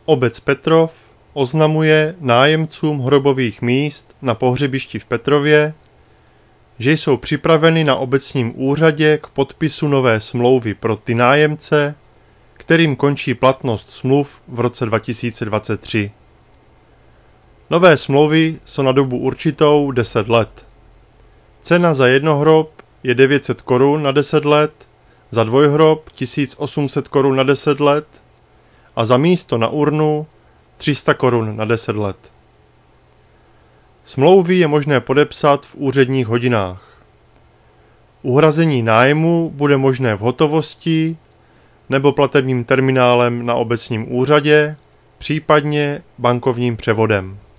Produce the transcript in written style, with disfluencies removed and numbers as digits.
Obec Petrov oznamuje nájemcům hrobových míst na pohřebišti v Petrově, že jsou připraveny na obecním úřadě k podpisu nové smlouvy pro ty nájemce, kterým končí platnost smluv v roce 2023. Nové smlouvy jsou na dobu určitou 10 let. Cena za jednohrob je 900 korun na 10 let, za dvojhrob 1800 korun na 10 let a za místo na urnu 300 korun na 10 let. Smlouvy je možné podepsat v úředních hodinách. Uhrazení nájmu bude možné v hotovosti nebo platebním terminálem na obecním úřadě, případně bankovním převodem.